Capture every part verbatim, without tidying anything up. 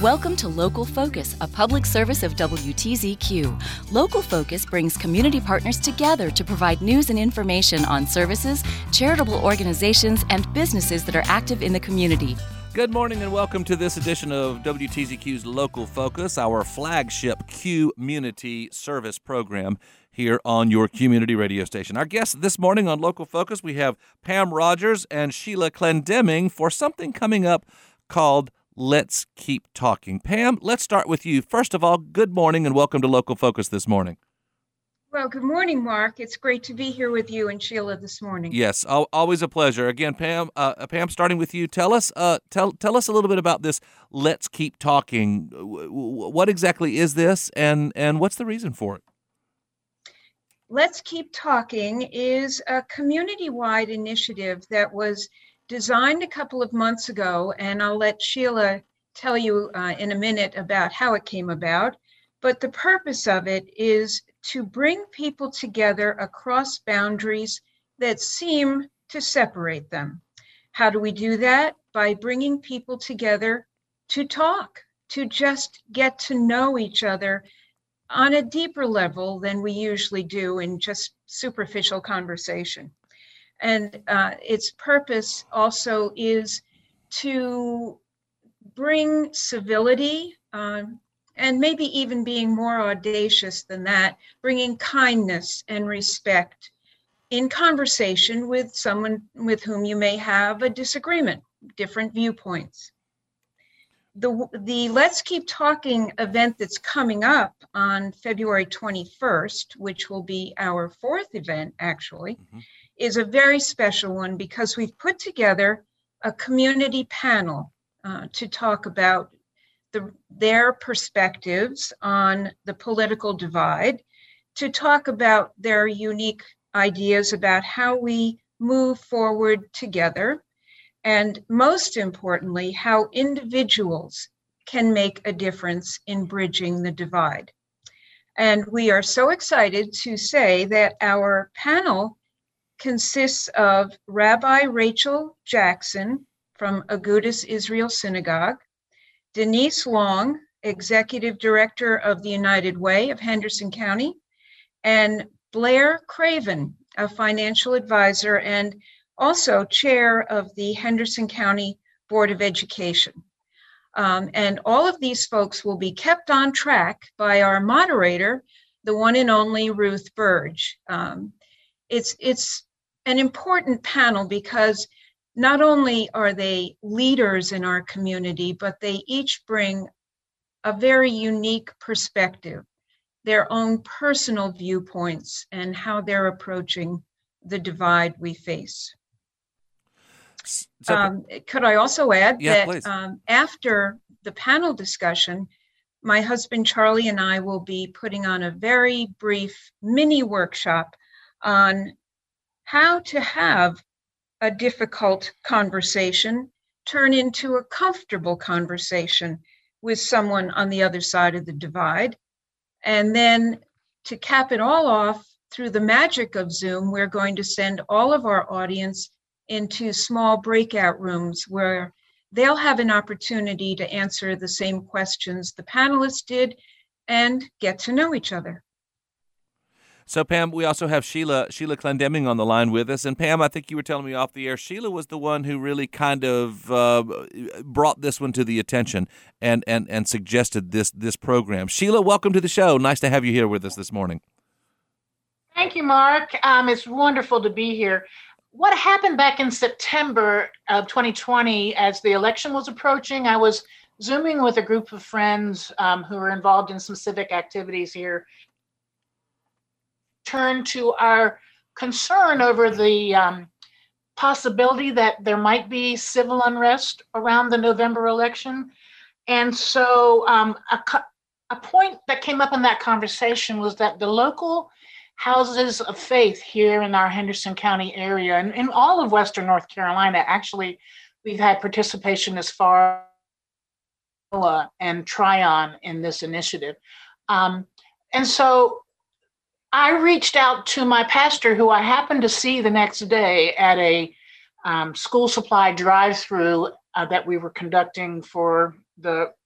Welcome to Local Focus, a public service of W T Z Q. Local Focus brings community partners together to provide news and information on services, charitable organizations, and businesses that are active in the community. Good morning and welcome to this edition of W T Z Q's Local Focus, our flagship community service program here on your community radio station. Our guests this morning on Local Focus, we have Pam Rogers and Sheila Clendeming for something coming up called Let's Keep Talking. Pam, let's start with you. First of all, good morning and welcome to Local Focus this morning. Well, good morning, Mark. It's great to be here with you and Sheila this morning. Yes, always a pleasure. Again, Pam, uh, Pam, starting with you, tell us, uh, tell tell us a little bit about this. Let's Keep Talking. What exactly is this, and and what's the reason for it? Let's Keep Talking is a community-wide initiative that was designed a couple of months ago, and I'll let Sheila tell you uh, in a minute about how it came about. But the purpose of it is to bring people together across boundaries that seem to separate them. How do we do that? By bringing people together to talk, to just get to know each other on a deeper level than we usually do in just superficial conversation. And uh, its purpose also is to bring civility, um, and maybe even being more audacious than that, bringing kindness and respect in conversation with someone with whom you may have a disagreement, different viewpoints. The, the Let's Keep Talking event that's coming up on February twenty-first, which will be our fourth event actually, mm-hmm. is a very special one because we've put together a community panel uh, to talk about The, their perspectives on the political divide, to talk about their unique ideas about how we move forward together, and most importantly, how individuals can make a difference in bridging the divide. And we are so excited to say that our panel consists of Rabbi Rachel Jackson from Agudas Israel Synagogue, Denise Long, Executive Director of the United Way of Henderson County, and Blair Craven, a financial advisor and also chair of the Henderson County Board of Education. Um, and all of these folks will be kept on track by our moderator, the one and only Ruth Burge. Um, it's, it's an important panel because not only are they leaders in our community, but they each bring a very unique perspective, their own personal viewpoints, and how they're approaching the divide we face. So, um, could I also add yeah, that um, after the panel discussion, my husband Charlie and I will be putting on a very brief mini workshop on how to have a difficult conversation turn into a comfortable conversation with someone on the other side of the divide. And then to cap it all off, through the magic of Zoom, we're going to send all of our audience into small breakout rooms where they'll have an opportunity to answer the same questions the panelists did and get to know each other. So, Pam, we also have Sheila Sheila Clendeming on the line with us. And, Pam, I think you were telling me off the air, Sheila was the one who really kind of uh, brought this one to the attention and, and, and suggested this, this program. Sheila, welcome to the show. Nice to have you here with us this morning. Thank you, Mark. Um, it's wonderful to be here. What happened back in September of twenty twenty as the election was approaching, I was Zooming with a group of friends um, who were involved in some civic activities here. Turn to our concern over the um, possibility that there might be civil unrest around the November election. And so um, a, a point that came up in that conversation was that the local houses of faith here in our Henderson County area and in all of Western North Carolina, actually, we've had participation as far as and Tryon in this initiative. Um, and so I reached out to my pastor, who I happened to see the next day at a um, school supply drive-through uh, that we were conducting for the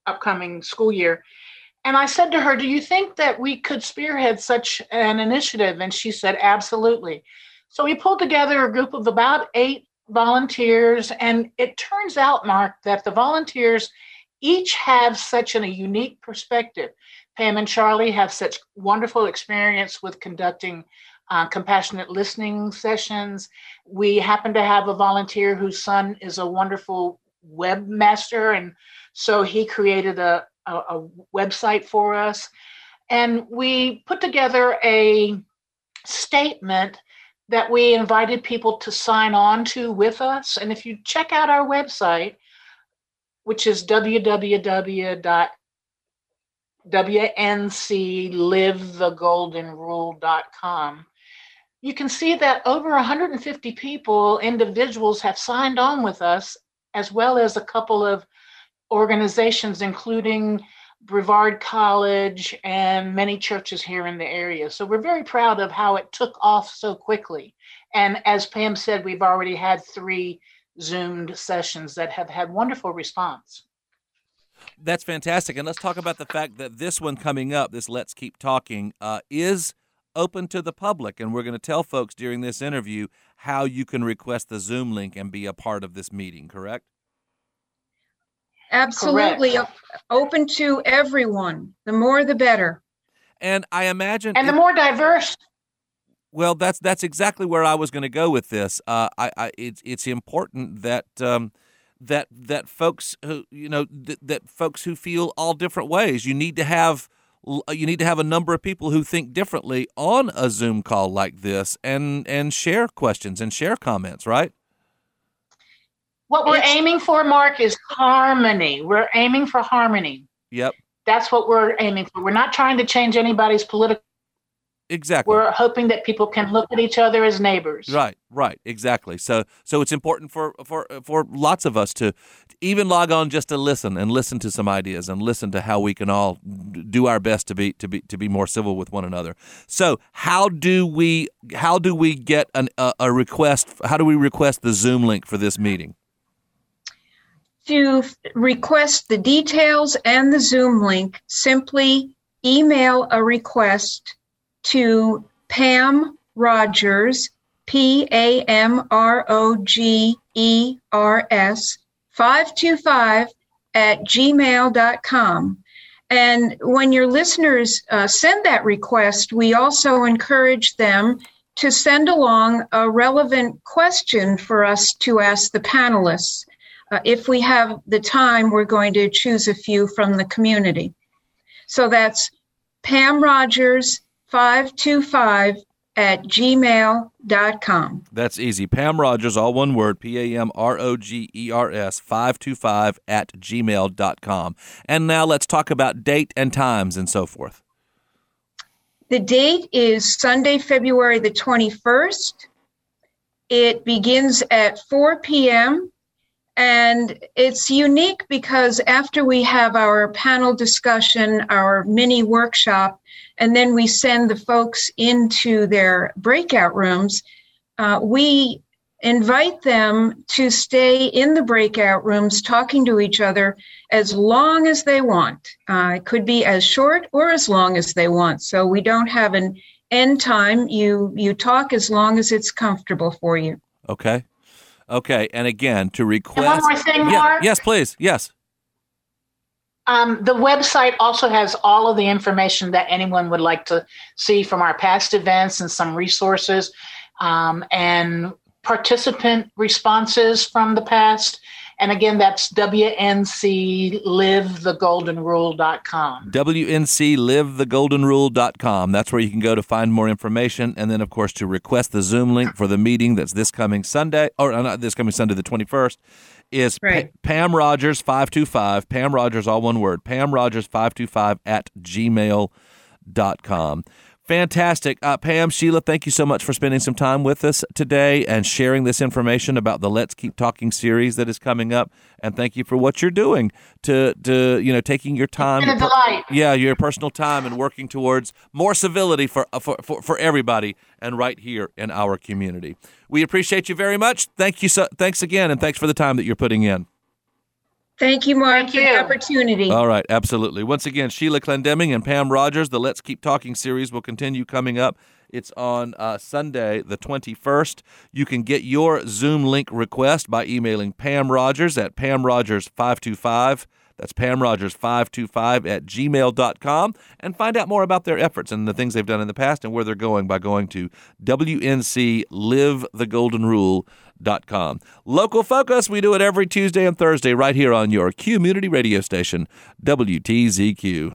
upcoming school year. And I said to her, do you think that we could spearhead such an initiative? And she said, absolutely. So we pulled together a group of about eight volunteers. And it turns out, Mark, that the volunteers each have such an, a unique perspective. Pam and Charlie have such wonderful experience with conducting uh, compassionate listening sessions. We happen to have a volunteer whose son is a wonderful webmaster, and so he created a A, a website for us. And we put together a statement that we invited people to sign on to with us. And if you check out our website, which is w w w dot w n c live the golden rule dot com, you can see that over one hundred fifty people, individuals, have signed on with us, as well as a couple of organizations, including Brevard College and many churches here in the area. So we're very proud of how it took off so quickly. And as Pam said, we've already had three Zoomed sessions that have had wonderful response. That's fantastic. And let's talk about the fact that this one coming up, this Let's Keep Talking, uh, is open to the public. And we're going to tell folks during this interview how you can request the Zoom link and be a part of this meeting, correct? Absolutely. Correct. Open to everyone. The more, the better. And I imagine... And the it, more diverse. Well, that's that's exactly where I was going to go with this. Uh, I, I it's it's important that um, that that folks who you know th- that folks who feel all different ways. You need to have you need to have a number of people who think differently on a Zoom call like this, and and share questions and share comments, right? What we're It's- aiming for, Mark, is harmony. We're aiming for harmony. Yep, That's what we're aiming for. We're not trying to change anybody's political. exactly. We're hoping that people can look at each other as neighbors. Right, right, exactly. So, so it's important for for for lots of us to even log on just to listen and listen to some ideas and listen to how we can all do our best to be to be to be more civil with one another. So, how do we how do we get an, a, a request? How do we request the Zoom link for this meeting? To f- request the details and the Zoom link, simply email a request to Pam Rogers, P A M R O G E R S, five two five at gmail dot com. And when your listeners uh, send that request, we also encourage them to send along a relevant question for us to ask the panelists. Uh, if we have the time, we're going to choose a few from the community. So that's Pam Rogers, five two five at gmail dot com. That's easy. Pam Rogers, all one word, P A M R O G E R S, five two five at gmail dot com. And now let's talk about date and times and so forth. The date is Sunday, February the twenty-first. It begins at four p.m. And it's unique because after we have our panel discussion, our mini workshop, and then we send the folks into their breakout rooms, uh, we invite them to stay in the breakout rooms talking to each other as long as they want. Uh, it could be as short or as long as they want. So we don't have an end time. You, you talk as long as it's comfortable for you. Okay. Okay, and again, to request... And one more thing, yeah, Mark. Yes, please, yes. Um, the website also has all of the information that anyone would like to see from our past events and some resources um, and participant responses from the past. And again, that's W N C live the golden rule dot com. W N C live the golden rule dot com. That's where you can go to find more information. And then, of course, to request the Zoom link for the meeting that's this coming Sunday, or not this coming Sunday, the twenty-first, is Right. Pa- Pam Rogers, five two five, Pam Rogers, all one word, Pam Rogers, five two five at gmail dot com. Fantastic. Uh, Pam, Sheila, thank you so much for spending some time with us today and sharing this information about the Let's Keep Talking series that is coming up. And thank you for what you're doing to, to you know, taking your time. It's been a delight. Yeah, your personal time and working towards more civility for, for, for, for everybody and right here in our community. We appreciate you very much. Thank you. So, thanks again, and thanks for the time that you're putting in. Thank you, Mark, Thank for the you. opportunity. All right, absolutely. Once again, Sheila Clendeming and Pam Rogers. The Let's Keep Talking series will continue coming up. It's on uh, Sunday, the twenty-first. You can get your Zoom link request by emailing Pam Rogers at pam rogers five two five. That's pam rogers five two five at gmail dot com, and find out more about their efforts and the things they've done in the past and where they're going by going to W N C live the golden rule dot com. Local Focus, we do it every Tuesday and Thursday right here on your community radio station, W T Z Q.